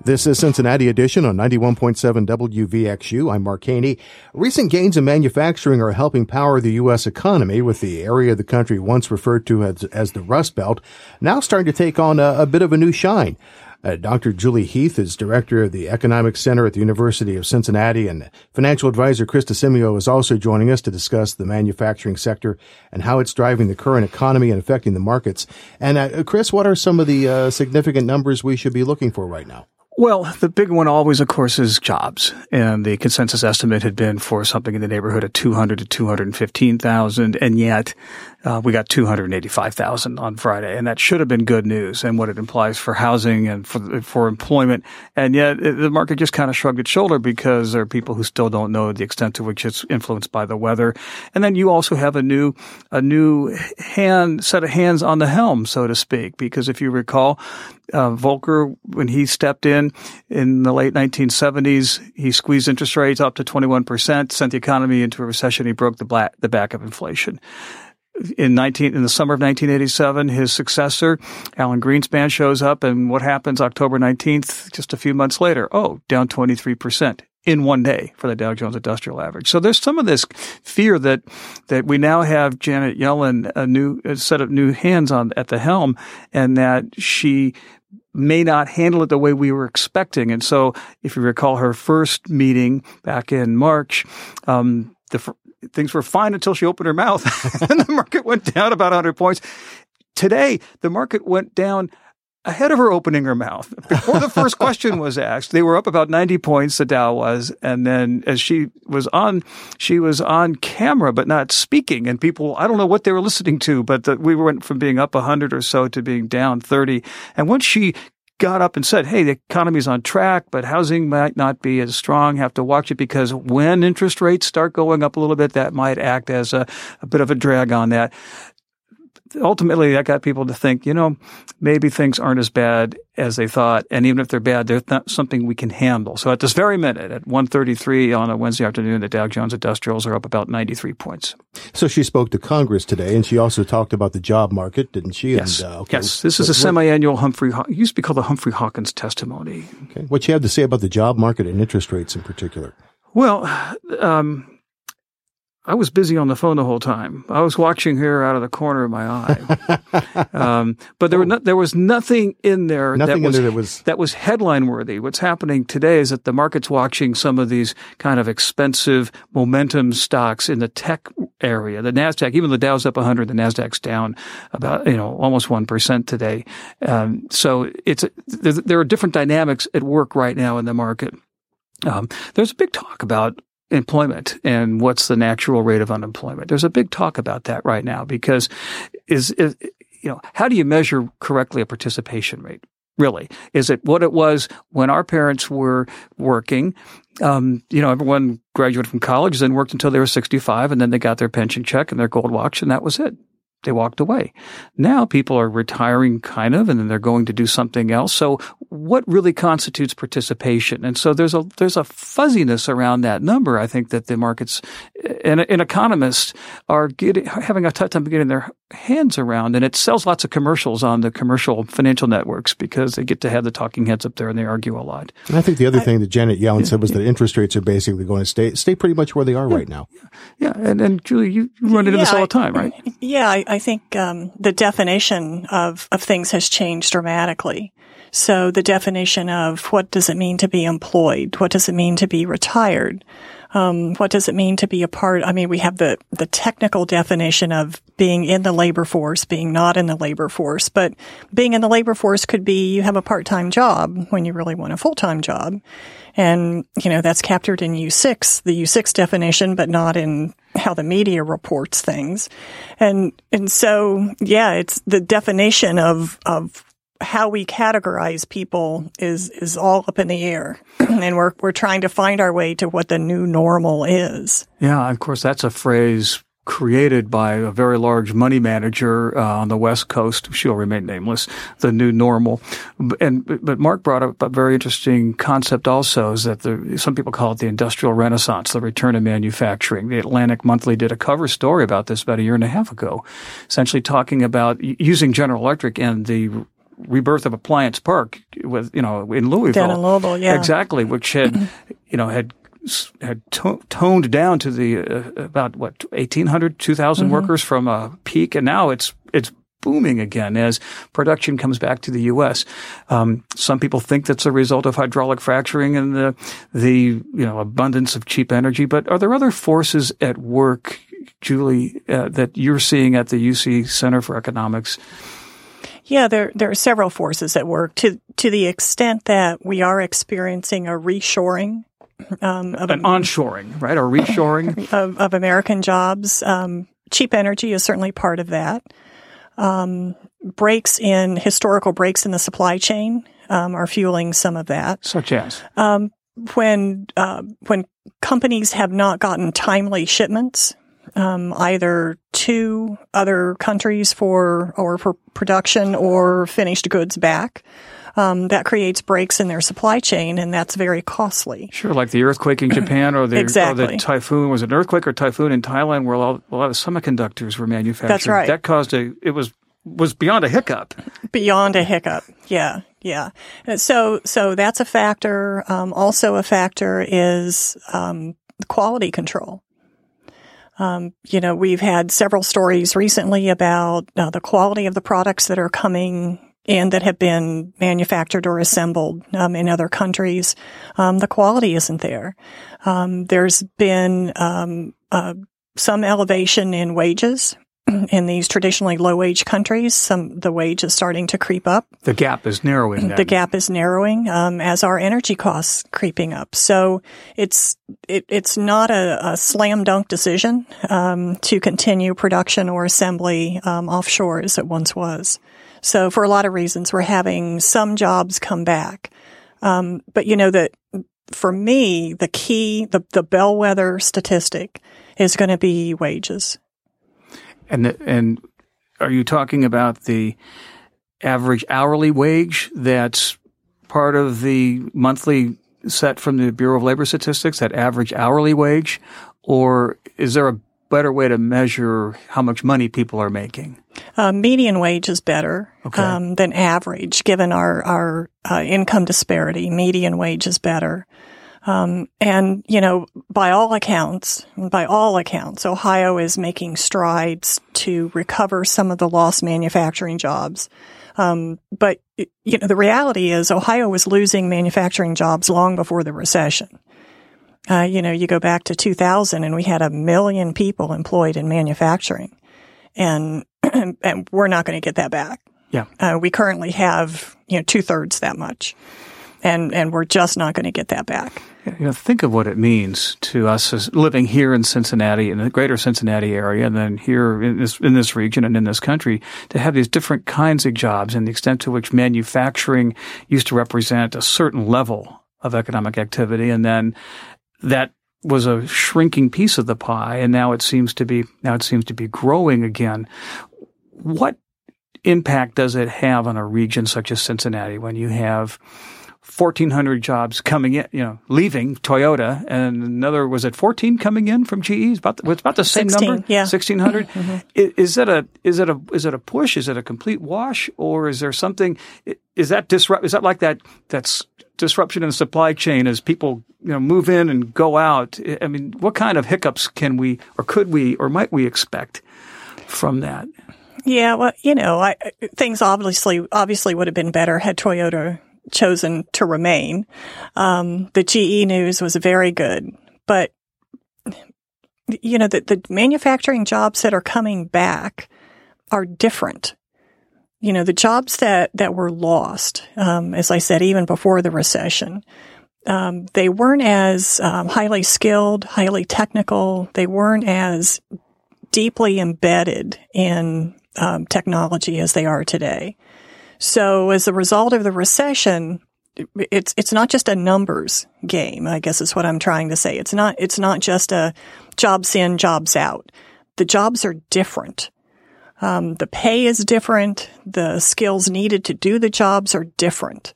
This is Cincinnati Edition on 91.7 WVXU. I'm Mark Haney. Recent gains in manufacturing are helping power the U.S. economy, with the area of the country once referred to as the Rust Belt now starting to take on a bit of a new shine. Dr. Julie Heath is director of the Economic Center at the University of Cincinnati, and financial advisor Chris DeSimio is also joining us to discuss the manufacturing sector and how it's driving the current economy and affecting the markets. And Chris, what are some of the significant numbers we should be looking for right now? Well, the big one always, of course, is jobs. And the consensus estimate had been for something in the neighborhood of 200 to 215,000. And yet, we got 285,000 on Friday. And that should have been good news and what it implies for housing and for employment. And yet, the market just kind of shrugged its shoulder because there are people who still don't know the extent to which it's influenced by the weather. And then you also have a new set of hands on the helm, so to speak, because if you recall, Volcker, when he stepped in the late 1970s, he squeezed interest rates up to 21%, sent the economy into a recession. He broke the back of inflation. In the summer of 1987, his successor, Alan Greenspan, shows up, and what happens October 19th, just a few months later? Oh, down 23%. In one day for the Dow Jones Industrial Average. So there's some of this fear that we now have Janet Yellen, a set of new hands at the helm, and that she may not handle it the way we were expecting. And so if you recall her first meeting back in March, things were fine until she opened her mouth and the market went down about 100 points. Today, the market went down ahead of her opening her mouth. Before the first question was asked, they were up about 90 points, the Dow was. And then as she was on camera, but not speaking. And people, I don't know what they were listening to, but we went from being up 100 or so to being down 30. And once she got up and said, hey, the economy's on track, but housing might not be as strong, have to watch it because when interest rates start going up a little bit, that might act as a bit of a drag on that. Ultimately, that got people to think, maybe things aren't as bad as they thought. And even if they're bad, they're not something we can handle. So at this very minute, at 1:33 on a Wednesday afternoon, the Dow Jones Industrials are up about 93 points. So she spoke to Congress today, and she also talked about the job market, didn't she? Yes. And, yes. This is a semi-annual it used to be called the Humphrey Hawkins testimony. Okay. What she had to say about the job market and interest rates in particular? Well, I was busy on the phone the whole time. I was watching her out of the corner of my eye. But there was nothing in there that was headline worthy. What's happening today is that the market's watching some of these kind of expensive momentum stocks in the tech area. The NASDAQ, even the Dow's up 100, the NASDAQ's down about, almost 1% today. So there are different dynamics at work right now in the market. There's a big talk about employment and what's the natural rate of unemployment. There's a big talk about that right now because how do you measure correctly a participation rate? Really? Is it what it was when our parents were working? Everyone graduated from college, then worked until they were 65, and then they got their pension check and their gold watch, and that was it. They walked away. Now people are retiring kind of, and then they're going to do something else. So what really constitutes participation? And so there's a fuzziness around that number. I think that the markets and economists are having a tough time getting their hands around, and it sells lots of commercials on the commercial financial networks because they get to have the talking heads up there and they argue a lot. And I think the other thing that Janet Yellen said was that interest rates are basically going to stay pretty much where they are right now. Yeah. And Julie, you run into this all the time, right? Yeah, I think the definition of things has changed dramatically. So the definition of what does it mean to be employed? What does it mean to be retired? What does it mean to be a part? I mean, we have the technical definition of being in the labor force, being not in the labor force. But being in the labor force could be you have a part-time job when you really want a full-time job. And, that's captured in U6, the U6 definition, but not in how the media reports things. And so, it's the definition of how we categorize people is all up in the air. And we're trying to find our way to what the new normal is. Yeah, of course, that's a phrase created by a very large money manager on the West Coast. She'll remain nameless, the new normal. But Mark brought up a very interesting concept also, is that some people call it the industrial renaissance, the return of manufacturing. The Atlantic Monthly did a cover story about this about a year and a half ago, essentially talking about using General Electric and the rebirth of Appliance Park with, in Louisville. Down in Louisville, yeah. Exactly, which had toned down to the about 1,800, 2,000 workers from a peak, and now it's booming again as production comes back to the U.S. Some people think that's a result of hydraulic fracturing and the abundance of cheap energy. But are there other forces at work, Julie, that you're seeing at the UC Center for Economics? Yeah, there are several forces at work to the extent that we are experiencing a reshoring. An onshoring, right? Or reshoring of American jobs. Cheap energy is certainly part of that. Historical breaks in the supply chain are fueling some of that. Such as? When companies have not gotten timely shipments, either to other countries for production or finished goods back, that creates breaks in their supply chain, and that's very costly. Sure, like the earthquake in Japan or the typhoon. Was it an earthquake or typhoon in Thailand where a lot of semiconductors were manufactured? That's right. That caused it was beyond a hiccup. Beyond a hiccup, yeah. So that's a factor. Also a factor is quality control. We've had several stories recently about the quality of the products that are coming in that have been manufactured or assembled in other countries. The quality isn't there. There's been some elevation in wages in these traditionally low-wage countries. The wage is starting to creep up. The gap is narrowing. The gap is narrowing as our energy costs creeping up. So it's not a slam dunk decision to continue production or assembly offshore as it once was. So for a lot of reasons, we're having some jobs come back. But that for me, the key, the bellwether statistic is going to be wages. And are you talking about the average hourly wage that's part of the monthly set from the Bureau of Labor Statistics, that average hourly wage? Or is there a better way to measure how much money people are making? Median wage is better than average, given our income disparity. Median wage is better. By all accounts, Ohio is making strides to recover some of the lost manufacturing jobs. But the reality is Ohio was losing manufacturing jobs long before the recession. You go back to 2000 and we had 1 million people employed in manufacturing, and we're not going to get that back. Yeah. We currently have, 2/3 that much, and we're just not going to get that back. Think of what it means to us as living here in Cincinnati, in the greater Cincinnati area, and then here in this region and in this country, to have these different kinds of jobs and the extent to which manufacturing used to represent a certain level of economic activity, and then that was a shrinking piece of the pie, and now it seems to be growing again. What impact does it have on a region such as Cincinnati when you have 1,400 jobs coming in, leaving Toyota, and another, was it 14 coming in from GE? It's about the same 16, number. Yeah. 1,600. Mm-hmm. Is it a push? Is it a complete wash, or is there something? Is that like that's disruption in the supply chain as people move in and go out? I mean, what kind of hiccups can we, or could we, or might we expect from that? Yeah, well, things obviously would have been better had Toyota chosen to remain. The GE news was very good, but the manufacturing jobs that are coming back are different. The jobs that were lost, as I said, even before the recession, they weren't as highly skilled, highly technical. They weren't as deeply embedded in technology as they are today. So as a result of the recession, it's not just a numbers game, I guess is what I'm trying to say. It's not just a jobs in, jobs out. The jobs are different. The pay is different. The skills needed to do the jobs are different.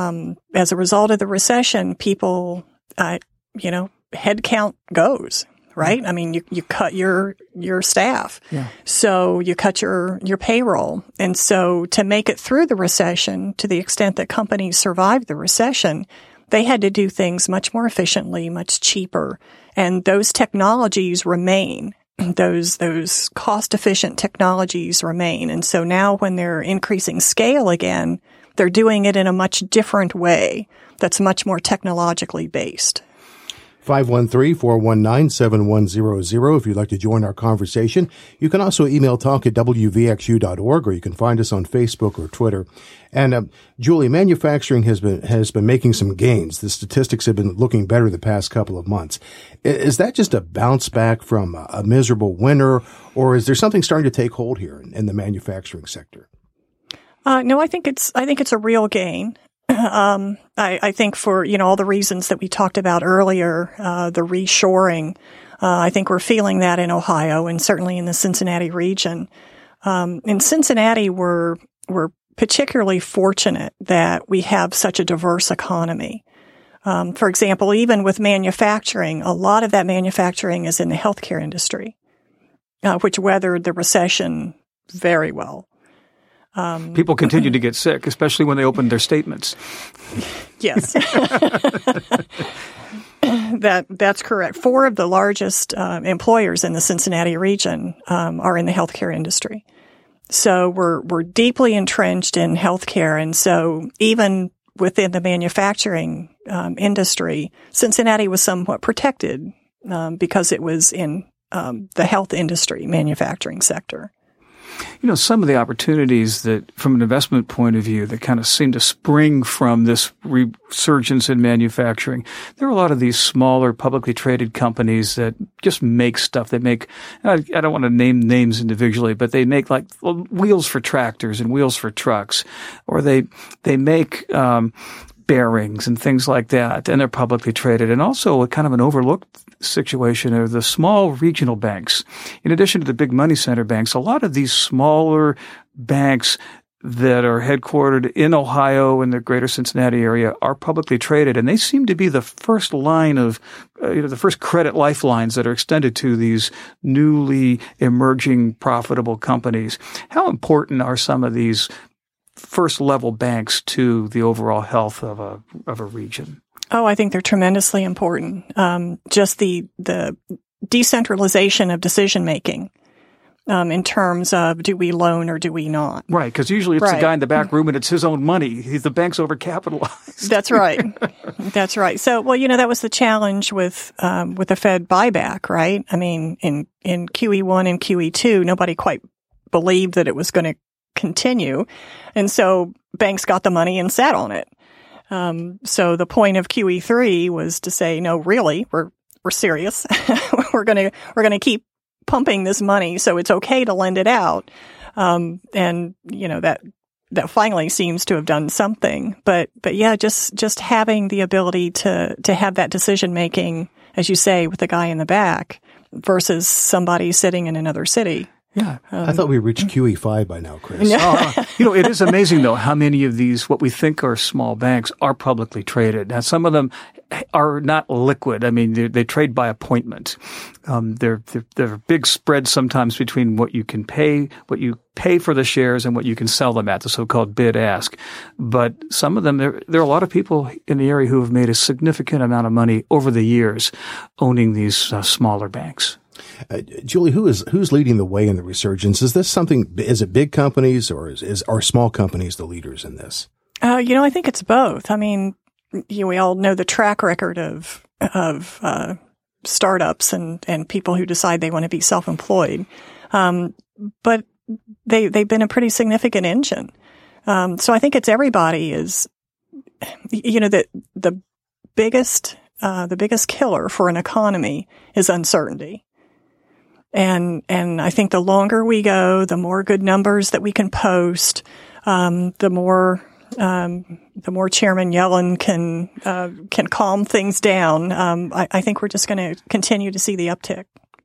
As a result of the recession, people, headcount goes, right? I mean, you cut your staff. Yeah. So you cut your payroll. And so to make it through the recession, to the extent that companies survived the recession, they had to do things much more efficiently, much cheaper. And those technologies remain. Those cost-efficient technologies remain. And so now when they're increasing scale again, they're doing it in a much different way that's much more technologically based. 513-419-7100 if you'd like to join our conversation. You can also email talk@wvxu.org, or you can find us on Facebook or Twitter. And Julie, manufacturing has been making some gains. The statistics have been looking better the past couple of months. Is that just a bounce back from a miserable winter, or is there something starting to take hold here in the manufacturing sector? No, I think it's a real gain. I think for, all the reasons that we talked about earlier, the reshoring, I think we're feeling that in Ohio and certainly in the Cincinnati region. In Cincinnati, we're particularly fortunate that we have such a diverse economy. For example, even with manufacturing, a lot of that manufacturing is in the healthcare industry, which weathered the recession very well. People continue to get sick, especially when they open their statements. Yes. That's correct. 4 of the largest employers in the Cincinnati region are in the healthcare industry. So we're deeply entrenched in healthcare, and so even within the manufacturing industry, Cincinnati was somewhat protected because it was in the health industry, manufacturing sector. Some of the opportunities that, from an investment point of view, that kind of seem to spring from this resurgence in manufacturing, there are a lot of these smaller publicly traded companies that just make stuff. They make, I don't want to name names individually, but they make like wheels for tractors and wheels for trucks, or they make, bearings and things like that, and they're publicly traded. And also a kind of an overlooked situation are the small regional banks. In addition to the big money center banks, a lot of these smaller banks that are headquartered in Ohio and the greater Cincinnati area are publicly traded, and they seem to be the first line of, the first credit lifelines that are extended to these newly emerging profitable companies. How important are some of these first level banks to the overall health of a region? Oh, I think they're tremendously important. Just the decentralization of decision making in terms of do we loan or do we not? Right, because usually it's the guy in the back room and it's his own money. The bank's overcapitalized. That's right. That's right. So, that was the challenge with the Fed buyback, right? I mean, in QE1 and QE2, nobody quite believed that it was going to continue. And so banks got the money and sat on it. So the point of QE3 was to say, no, really, we're serious. we're going to keep pumping this money. So it's okay to lend it out. And that finally seems to have done something. But yeah, just having the ability to have that decision making, as you say, with the guy in the back versus somebody sitting in another city. Yeah. I thought we reached QE5 by now, Chris. It is amazing, though, how many of these, what we think are small banks, are publicly traded. Now, some of them are not liquid. I mean, they trade by appointment. There are big spreads sometimes between what you pay for the shares and what you can sell them at, the so-called bid-ask. But some of them, there are a lot of people in the area who have made a significant amount of money over the years owning these smaller banks. Julie, who's leading the way in the resurgence? Is it big companies or are small companies the leaders in this? I think it's both. I mean, we all know the track record of startups and people who decide they want to be self-employed. But they've been a pretty significant engine. So I think it's everybody is, the biggest killer for an economy is uncertainty. And I think the longer we go, the more good numbers that we can post, the more Chairman Yellen can calm things down. I think we're just going to continue to see the uptick.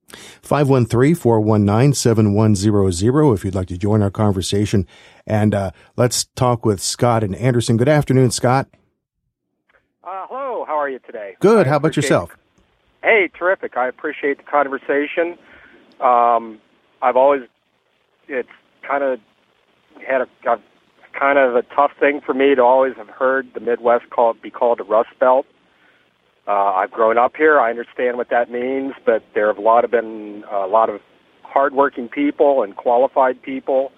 513-419-7100 if you'd like to join our conversation. And let's talk with Scott in Anderson. Good afternoon, Scott. Hello. How are you today? Good. How about yourself? Hey, terrific. I appreciate the conversation. It's kind of had a tough thing for me to always have heard the Midwest be called the Rust Belt. I've grown up here. I understand what that means, but there have been a lot of hardworking people and qualified people.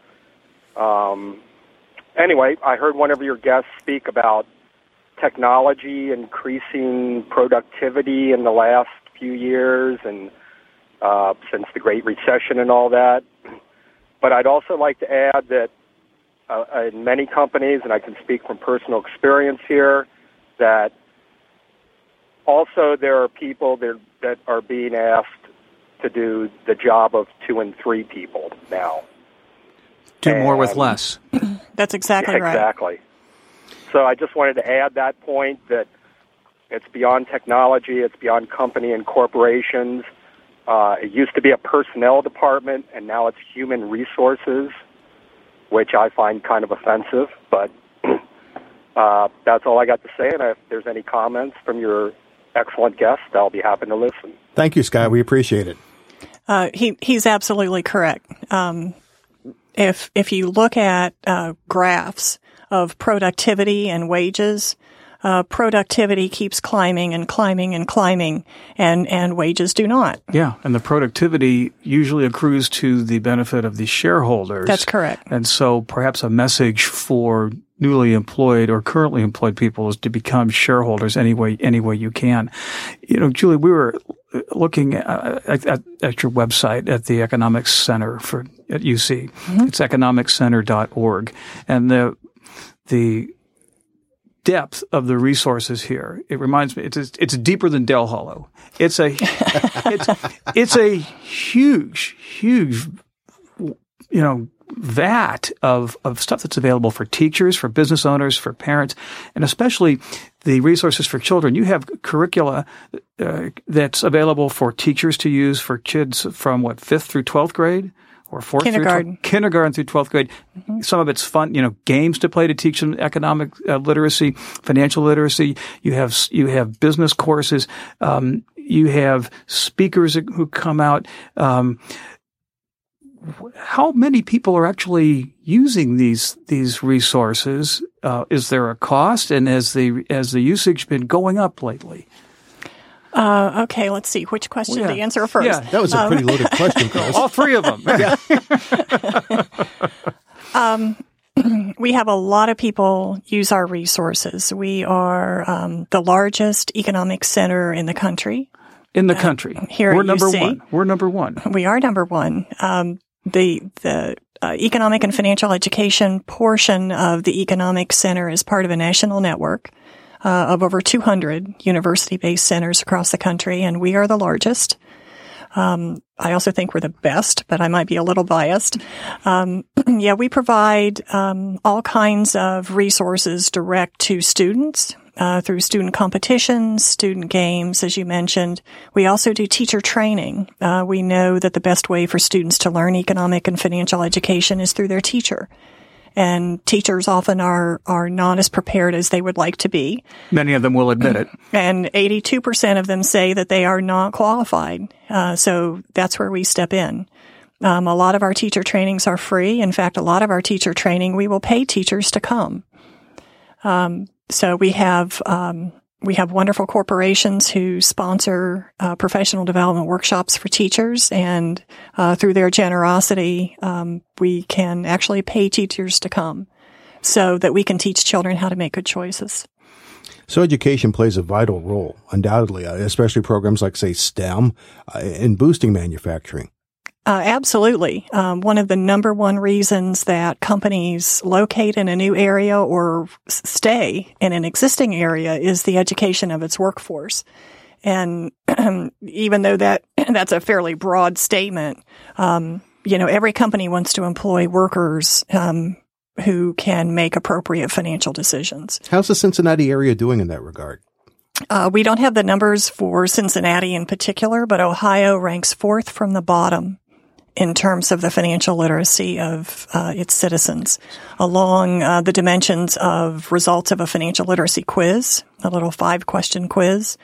Anyway, I heard one of your guests speak about technology increasing productivity in the last few years and since the Great Recession and all that. But I'd also like to add that in many companies, and I can speak from personal experience here, that also there are people that are being asked to do the job of 2 and 3 people now. Do more with less. That's exactly right. Exactly. So I just wanted to add that point that it's beyond technology, it's beyond company and corporations. It used to be a personnel department, and now it's human resources, which I find kind of offensive. But that's all I got to say, and if there's any comments from your excellent guest, I'll be happy to listen. Thank you, Scott. We appreciate it. He's absolutely correct. If you look at graphs of productivity and wages, productivity keeps climbing and climbing and climbing, and wages do not. Yeah, and the productivity usually accrues to the benefit of the shareholders. That's correct. And so perhaps a message for newly employed or currently employed people is to become shareholders any way you can. You know, Julie, we were looking at your website at the Economics Center at UC. Mm-hmm. It's economicscenter.org. And the depth of the resources here, it reminds me, it's deeper than Dell Hollow. It's a huge, vat of stuff that's available for teachers, for business owners, for parents, and especially the resources for children. You have curricula that's available for teachers to use for kids from 5th through 12th grade? Or kindergarten through 12th grade. Mm-hmm. Some of it's fun, games to play to teach them economic literacy, financial literacy. You have business courses. You have speakers who come out. How many people are actually using these resources? Is there a cost? And has the usage been going up lately? Okay, let's see. Which question to answer first? Yeah. That was a pretty loaded question, Chris. All 3 of them. We have a lot of people use our resources. We are the largest economic center in the country. In the country. Here We're at number UC. 1. We're number 1. We are number 1. The economic and financial education portion of the economic center is part of a national network of over 200 university-based centers across the country, and we are the largest. I also think we're the best, but I might be a little biased. We provide all kinds of resources direct to students through student competitions, student games, as you mentioned. We also do teacher training. We know that the best way for students to learn economic and financial education is through their teacher. And teachers often are not as prepared as they would like to be. Many of them will admit it. And 82% of them say that they are not qualified. So that's where we step in. A lot of our teacher trainings are free. In fact, a lot of our teacher training, we will pay teachers to come. So we have wonderful corporations who sponsor professional development workshops for teachers, and through their generosity, we can actually pay teachers to come so that we can teach children how to make good choices. So education plays a vital role, undoubtedly, especially programs like, say, STEM, in boosting manufacturing. Absolutely. One of the number one reasons that companies locate in a new area or stay in an existing area is the education of its workforce. And even though that's a fairly broad statement, every company wants to employ workers who can make appropriate financial decisions. How's the Cincinnati area doing in that regard? We don't have the numbers for Cincinnati in particular, but Ohio ranks 4th from the bottom in terms of the financial literacy of its citizens, along the dimensions of results of a financial literacy quiz, a little 5-question quiz,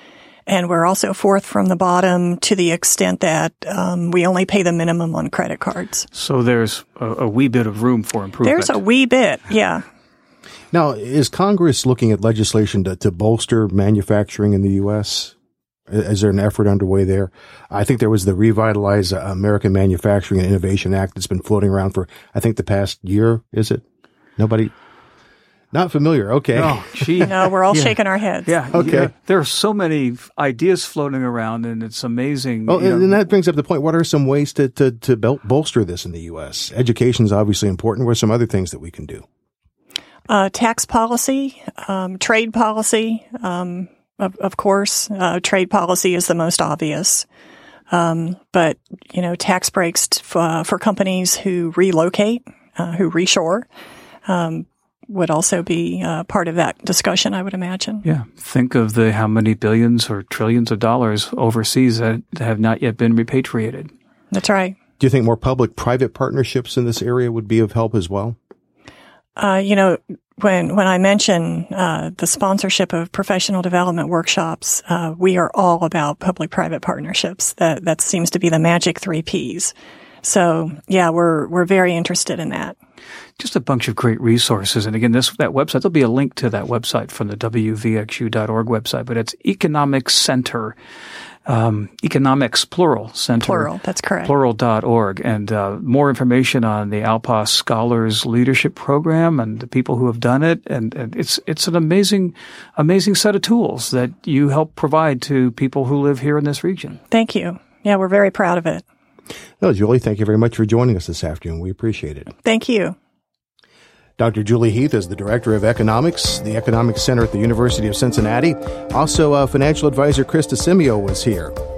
And we're also fourth from the bottom to the extent that we only pay the minimum on credit cards. So there's a wee bit of room for improvement. There's a wee bit, yeah. Now, is Congress looking at legislation to bolster manufacturing in the U.S.? Is there an effort underway there? I think there was the Revitalize American Manufacturing and Innovation Act that's been floating around for, I think, the past year, is it? Nobody? Not familiar. Okay. Oh, gee. No, we're all shaking our heads. Yeah. Okay. Yeah. There are so many ideas floating around, and it's amazing. Oh, and that brings up the point. What are some ways to bolster this in the U.S.? Education is obviously important. What are some other things that we can do? Tax policy, trade policy, of course. Trade policy is the most obvious. But, tax breaks for companies who relocate, who reshore, would also be part of that discussion, I would imagine. Yeah. Think of how many billions or trillions of dollars overseas that have not yet been repatriated. That's right. Do you think more public-private partnerships in this area would be of help as well? When I mention the sponsorship of professional development workshops, we are all about public-private partnerships. That seems to be the magic 3 Ps. So, yeah, we're very interested in that. Just a bunch of great resources. And again, that website, there'll be a link to that website from the WVXU.org website, but it's Economics Center. Economics, plural, center. Plural, that's correct. Plural.org. And more information on the Alpos Scholars Leadership Program and the people who have done it. And it's an amazing set of tools that you help provide to people who live here in this region. Thank you. Yeah, we're very proud of it. No, Julie, thank you very much for joining us this afternoon. We appreciate it. Thank you. Dr. Julie Heath is the Director of Economics, the Economics Center at the University of Cincinnati. Also, financial advisor Chris DeCimio was here.